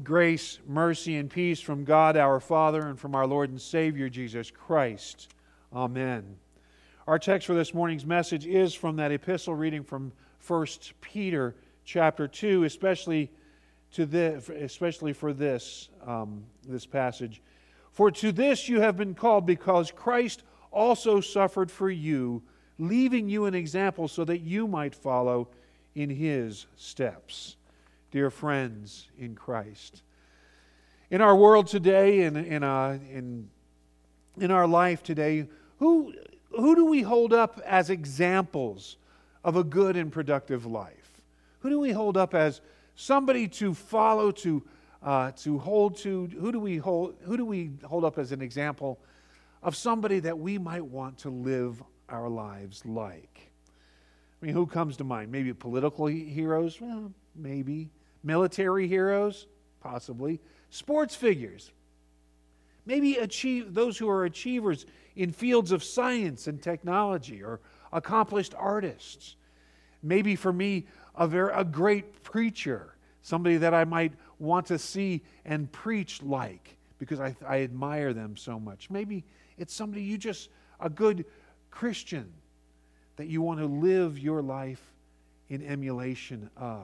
Grace, mercy, and peace from God our Father and from our Lord and Savior Jesus Christ. Amen. Our text for this morning's message is from that epistle reading from 1 Peter chapter 2, especially for this passage. For to this you have been called, because Christ also suffered for you, leaving you an example so that you might follow in His steps. Dear friends in Christ, in our world today, in our life today, who do we hold up as examples of a good and productive life? Who do we hold up as somebody to follow, to hold to? Who do we hold up as an example of somebody that we might want to live our lives like? I mean, who comes to mind? Maybe political heroes? Well, maybe. Military heroes? Possibly. Sports figures? Maybe those who are achievers in fields of science and technology, or accomplished artists. Maybe for me, a great preacher, somebody that I might want to see and preach like, because I admire them so much. Maybe it's somebody a good Christian that you want to live your life in emulation of.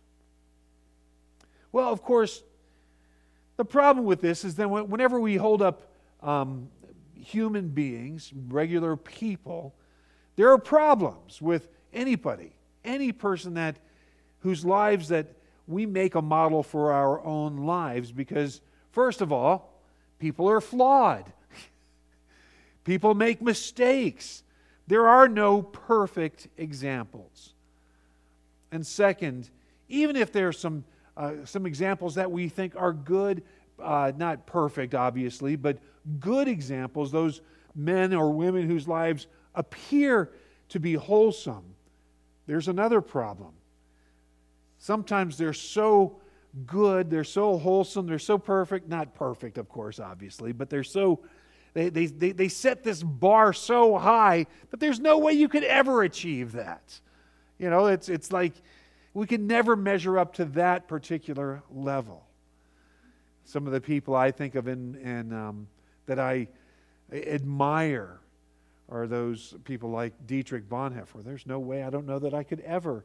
Well, of course, the problem with this is that whenever we hold up human beings, regular people, there are problems with anybody, any person whose lives that we make a model for our own lives, because, first of all, people are flawed. People make mistakes. There are no perfect examples. And second, even if there are some examples that we think are good, not perfect, obviously, but good examples, those men or women whose lives appear to be wholesome, there's another problem. Sometimes they're so good, they're so wholesome, they're so perfect, not perfect, of course, obviously, but they're so, they set this bar so high that there's no way you could ever achieve that. You know, it's like we can never measure up to that particular level. Some of the people I think of that I admire are those people like Dietrich Bonhoeffer. There's no way, I don't know that I could ever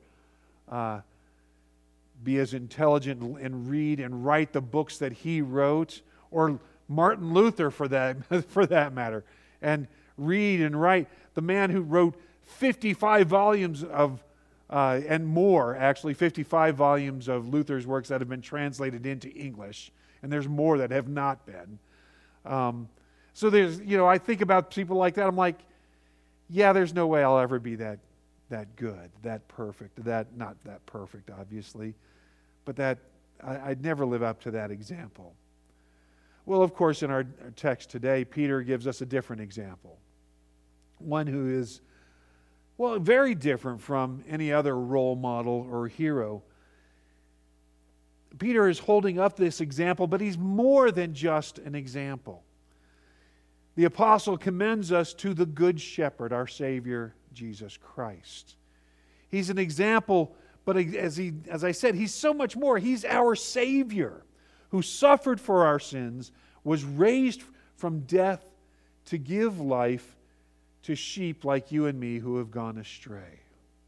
be as intelligent and read and write the books that he wrote, or Martin Luther for that matter, and read and write. The man who wrote 55 volumes of and more, actually 55 volumes of Luther's works that have been translated into English, and there's more that have not been. So there's, I think about people like that. I'm like, yeah, there's no way I'll ever be that good, that perfect, not that perfect, obviously, but that I'd never live up to that example. Well, of course, in our text today, Peter gives us a different example, one who is, well, very different from any other role model or hero. Peter is holding up this example, but he's more than just an example. The apostle commends us to the Good Shepherd, our Savior, Jesus Christ. He's an example, but as I said, he's so much more. He's our Savior, who suffered for our sins, was raised from death to give life to sheep like you and me who have gone astray.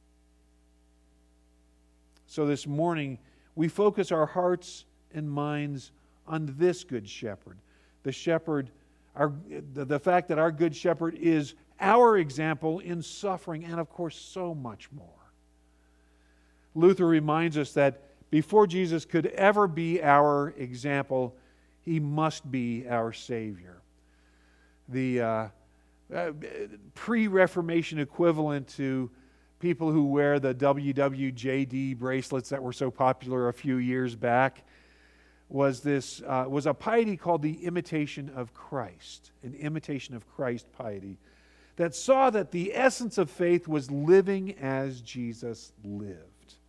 So this morning, we focus our hearts and minds on this Good Shepherd. The shepherd, the fact that our Good Shepherd is our example in suffering, and of course so much more. Luther reminds us that before Jesus could ever be our example, He must be our Savior. The pre-Reformation equivalent to people who wear the WWJD bracelets that were so popular a few years back was a piety called the Imitation of Christ, an Imitation of Christ piety that saw that the essence of faith was living as Jesus lived.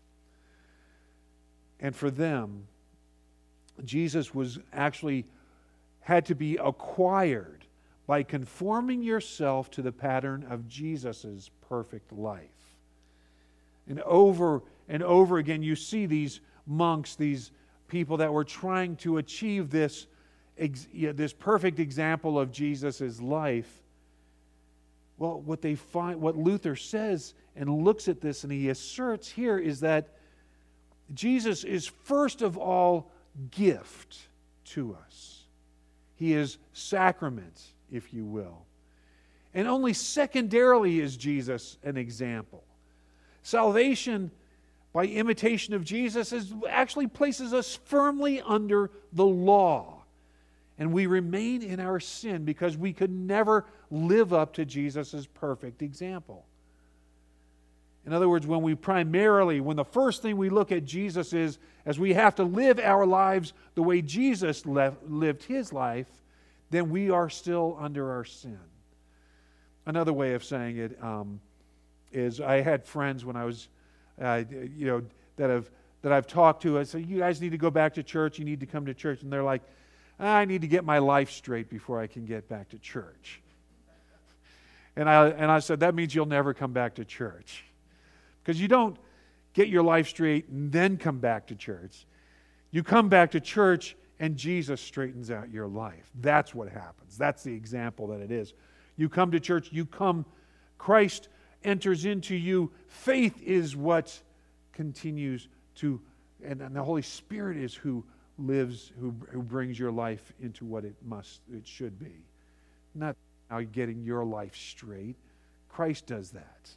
And for them, Jesus had to be acquired by conforming yourself to the pattern of Jesus' perfect life. And over again, you see these monks, these people that were trying to achieve this perfect example of Jesus' life, well, what Luther says and looks at this and he asserts here is that Jesus is first of all gift to us. He is sacrament, if you will. And only secondarily is Jesus an example. Salvation by imitation of Jesus actually places us firmly under the law. And we remain in our sin because we could never live up to Jesus' perfect example. In other words, when the first thing we look at Jesus is, as we have to live our lives the way Jesus lived His life, then we are still under our sin. Another way of saying it is, I had friends when I was, that I've talked to. I said, "You guys need to go back to church. You need to come to church." And they're like, "I need to get my life straight before I can get back to church." And I said, "That means you'll never come back to church, because you don't get your life straight and then come back to church. You come back to church and Jesus straightens out your life. That's what happens. That's the example that it is. You come to church, Christ enters into you. Faith is what continues to, and the Holy Spirit is who lives, who brings your life into what it should be. Not now getting your life straight. Christ does that.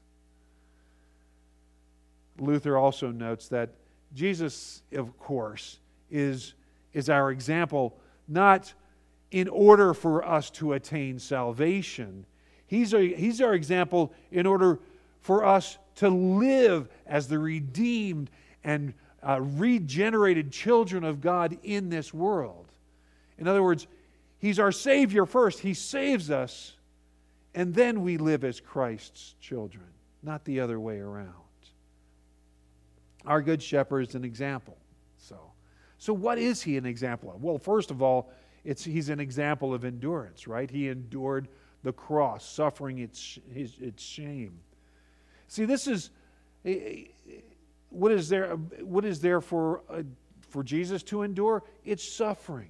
Luther also notes that Jesus, of course, is our example, not in order for us to attain salvation. He's our example in order for us to live as the redeemed and regenerated children of God in this world. In other words, He's our Savior first. He saves us, and then we live as Christ's children, not the other way around. Our Good Shepherd is an example. So what is He an example of? Well, first of all, He's an example of endurance, right? He endured the cross, suffering its shame. See, this is what is there for Jesus to endure? It's suffering.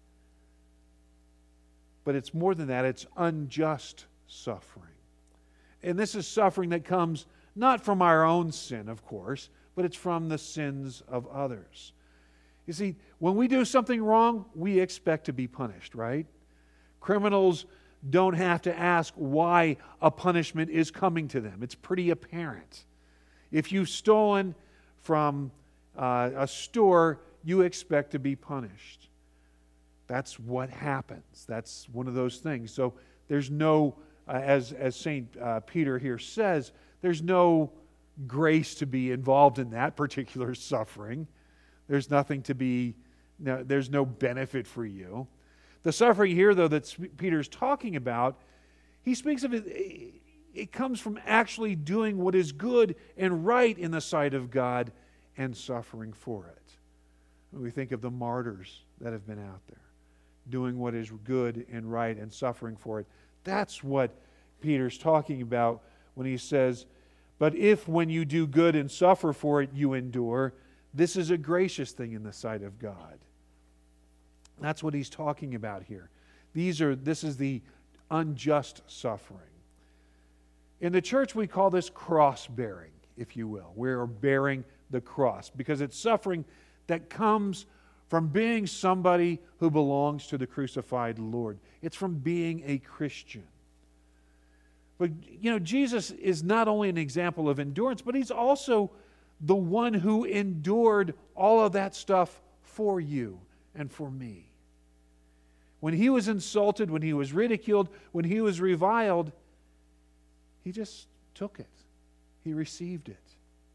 But it's more than that. It's unjust suffering. And this is suffering that comes not from our own sin, of course, but it's from the sins of others. You see, when we do something wrong, we expect to be punished, right? Criminals don't have to ask why a punishment is coming to them. It's pretty apparent. If you've stolen from a store, you expect to be punished. That's what happens. That's one of those things. So there's no, as St. Peter here says, there's no grace to be involved in that particular suffering. There's there's no benefit for you. The suffering here, though, that Peter's talking about, he speaks of it, it comes from actually doing what is good and right in the sight of God and suffering for it. We think of the martyrs that have been out there, doing what is good and right and suffering for it. That's what Peter's talking about when he says, "But if when you do good and suffer for it, you endure, this is a gracious thing in the sight of God." That's what he's talking about here. This is the unjust suffering. In the church, we call this cross-bearing, if you will. We're bearing the cross because it's suffering that comes from being somebody who belongs to the crucified Lord. It's from being a Christian. But, Jesus is not only an example of endurance, but He's also the one who endured all of that stuff for you and for me. When He was insulted, when He was ridiculed, when He was reviled, He just took it. He received it.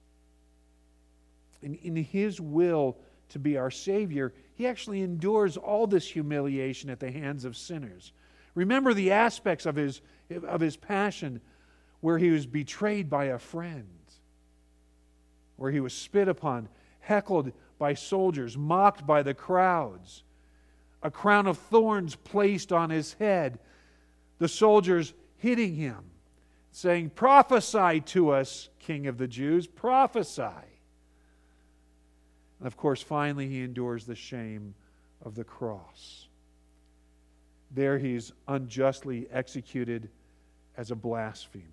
And in His will to be our Savior, He actually endures all this humiliation at the hands of sinners. Remember the aspects of His passion where He was betrayed by a friend, where He was spit upon, heckled by soldiers, mocked by the crowds, a crown of thorns placed on His head, the soldiers hitting Him, saying, "Prophesy to us, King of the Jews, prophesy." And of course, finally, he endures the shame of the cross. There he's unjustly executed as a blasphemer.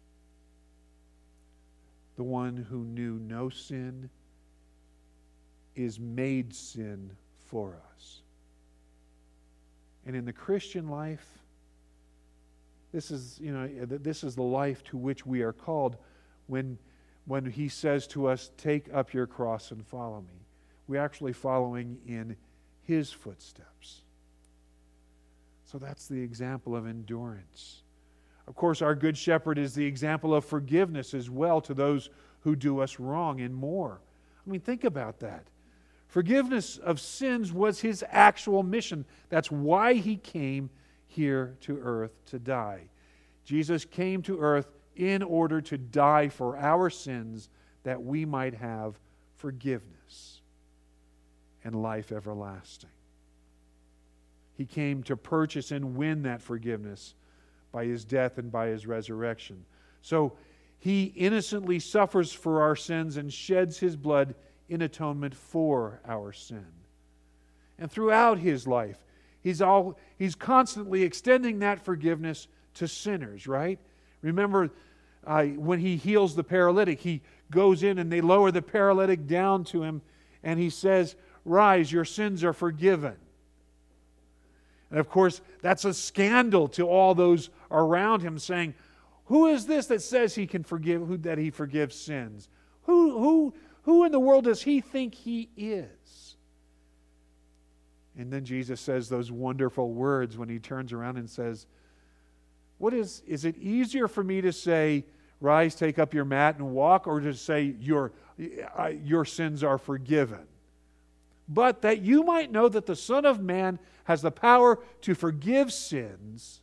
The one who knew no sin is made sin for us. And in the Christian life, this is the life to which we are called when he says to us, take up your cross and follow me. We're actually following in his footsteps. So that's the example of endurance. Of course, our Good Shepherd is the example of forgiveness as well to those who do us wrong and more. I mean, think about that. Forgiveness of sins was his actual mission. That's why he came here to earth to die. Jesus came to earth in order to die for our sins that we might have forgiveness and life everlasting. He came to purchase and win that forgiveness by his death and by his resurrection. So he innocently suffers for our sins and sheds his blood in atonement for our sin. And throughout his life, he's constantly extending that forgiveness to sinners, right? Remember when he heals the paralytic, he goes in and they lower the paralytic down to him and he says, "Rise, your sins are forgiven." And of course, that's a scandal to all those around him, saying, "Who is this that says he can forgive? That he forgives sins? Who in the world does he think he is?" And then Jesus says those wonderful words when he turns around and says, is it easier for me to say, "Rise, take up your mat and walk," or to say, your sins are forgiven? But that you might know that the Son of Man has the power to forgive sins,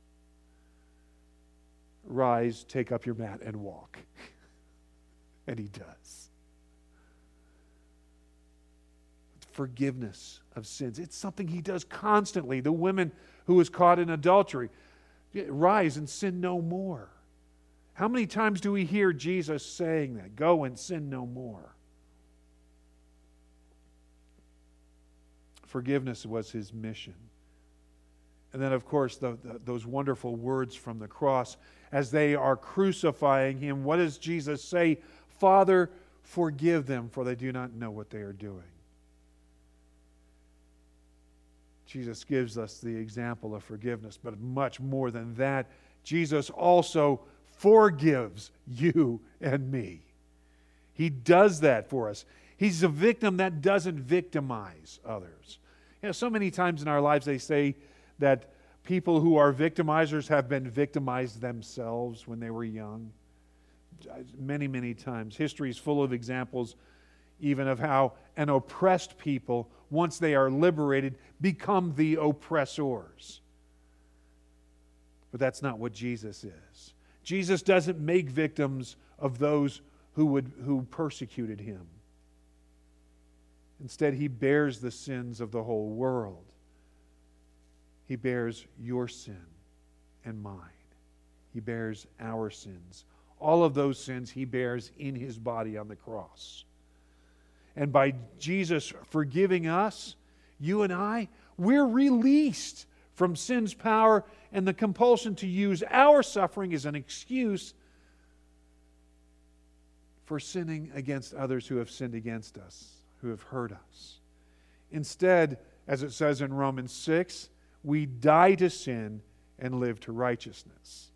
rise, take up your mat, and walk. And he does. Forgiveness of sins. It's something he does constantly. The woman who was caught in adultery, rise and sin no more. How many times do we hear Jesus saying that? Go and sin no more. Forgiveness was his mission. And then, of course, those wonderful words from the cross. As they are crucifying him, what does Jesus say? "Father, forgive them, for they do not know what they are doing." Jesus gives us the example of forgiveness, but much more than that, Jesus also forgives you and me. He does that for us. He's a victim that doesn't victimize others. So many times in our lives they say that people who are victimizers have been victimized themselves when they were young. Many, many times. History is full of examples even of how an oppressed people, once they are liberated, become the oppressors. But that's not what Jesus is. Jesus doesn't make victims of those who persecuted him. Instead, he bears the sins of the whole world. He bears your sin and mine. He bears our sins. All of those sins he bears in his body on the cross. And by Jesus forgiving us, you and I, we're released from sin's power and the compulsion to use our suffering as an excuse for sinning against others who have sinned against us, who have hurt us. Instead, as it says in Romans 6, we die to sin and live to righteousness.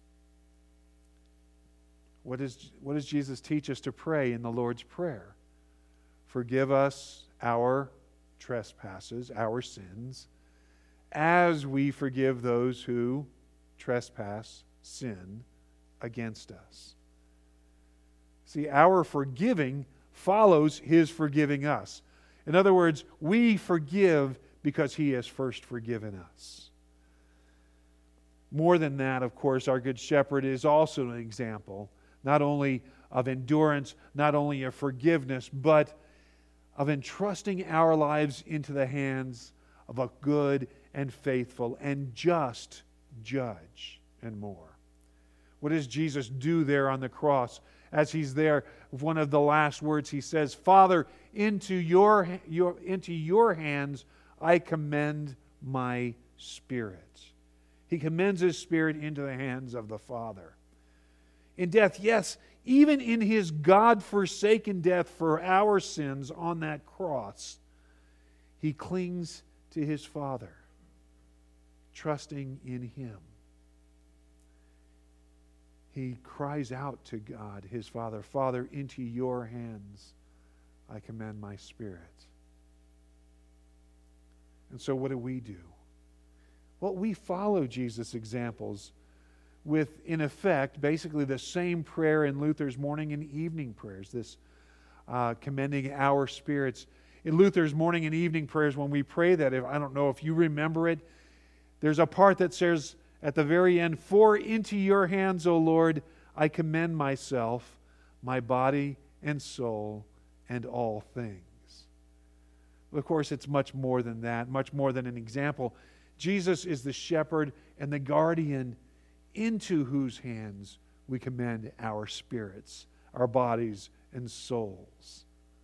What does Jesus teach us to pray in the Lord's Prayer? Forgive us our trespasses, our sins, as we forgive those who trespass, sin against us. See, our forgiving follows his forgiving us. In other words, we forgive because he has first forgiven us. More than that, of course, our Good Shepherd is also an example, not only of endurance, not only of forgiveness, but of entrusting our lives into the hands of a good and faithful and just judge and more. What does Jesus do there on the cross as he's there, one of the last words he says, Father, into your hands I commend my spirit. He commends his spirit into the hands of the Father. In death, yes, even in his God-forsaken death for our sins on that cross, he clings to his Father, trusting in him. He cries out to God, his Father, Father, into your hands I commend my spirit. And so what do? Well, we follow Jesus' examples with, in effect, basically the same prayer in Luther's morning and evening prayers, this commending our spirits. In Luther's morning and evening prayers, when we pray that, I don't know if you remember it, there's a part that says at the very end, For into your hands, O Lord, I commend myself, my body and soul, and all things. Of course, it's much more than that, much more than an example. Jesus is the shepherd and the guardian into whose hands we commend our spirits, our bodies, and souls.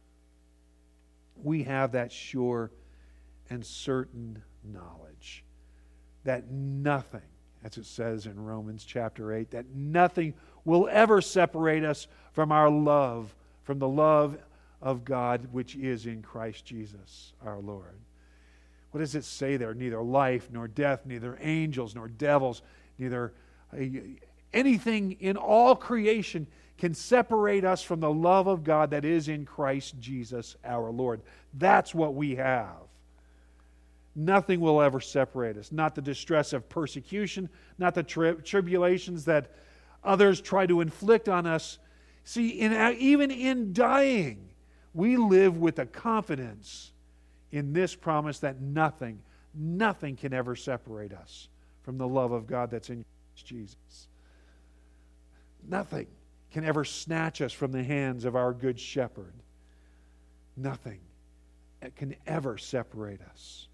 We have that sure and certain knowledge that nothing, as it says in Romans chapter 8, that nothing will ever separate us from our love, from the love of God which is in Christ Jesus our Lord. What does it say there? Neither life nor death, neither angels nor devils, neither anything in all creation can separate us from the love of God that is in Christ Jesus our Lord. That's what we have. Nothing will ever separate us. Not the distress of persecution, not the tribulations that others try to inflict on us. See, even in dying, we live with a confidence in this promise that nothing can ever separate us from the love of God that's in Jesus. Nothing can ever snatch us from the hands of our good shepherd. Nothing can ever separate us.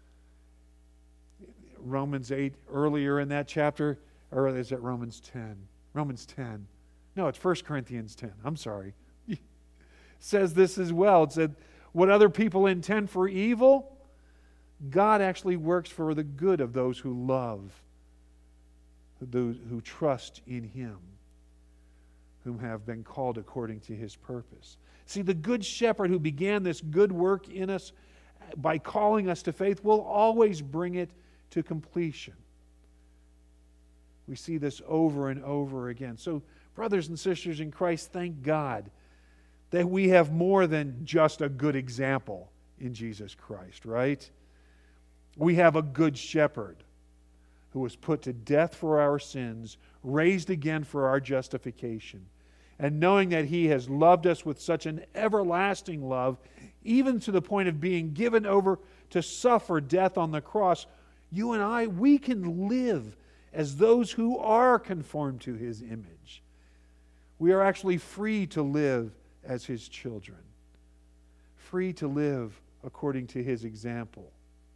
Romans 8, earlier in that chapter, or is it Romans 10? Romans 10. No, it's 1 Corinthians 10. I'm sorry. Says this as well. It said, what other people intend for evil, God actually works for the good of those who love, those who trust in Him, whom have been called according to His purpose. See, the good shepherd who began this good work in us by calling us to faith will always bring it to completion. We see this over and over again. So, brothers and sisters in Christ, thank God that we have more than just a good example in Jesus Christ, right? We have a good shepherd who was put to death for our sins, raised again for our justification. And knowing that He has loved us with such an everlasting love, even to the point of being given over to suffer death on the cross, you and I, we can live as those who are conformed to His image. We are actually free to live as His children, free to live according to His example.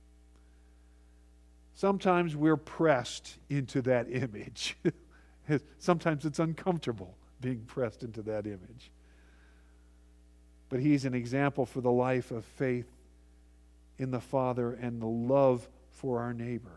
Sometimes we're pressed into that image. Sometimes it's uncomfortable being pressed into that image. But He's an example for the life of faith in the Father and the love for our neighbor.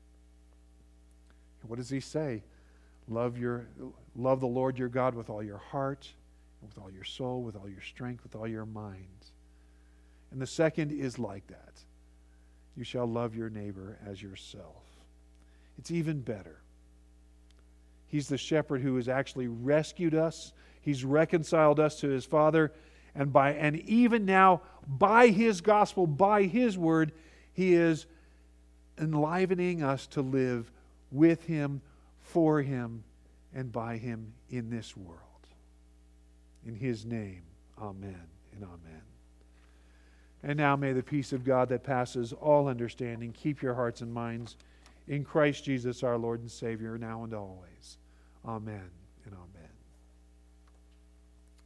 What does He say? Love the Lord your God with all your heart, with all your soul, with all your strength, with all your mind. And the second is like that. You shall love your neighbor as yourself. It's even better. He's the shepherd who has actually rescued us. He's reconciled us to His Father. And even now, by His gospel, by His word, He is enlivening us to live with Him, for Him, and by Him in this world. In His name, amen and amen. And now may the peace of God that passes all understanding keep your hearts and minds in Christ Jesus our Lord and Savior, now and always. Amen and amen.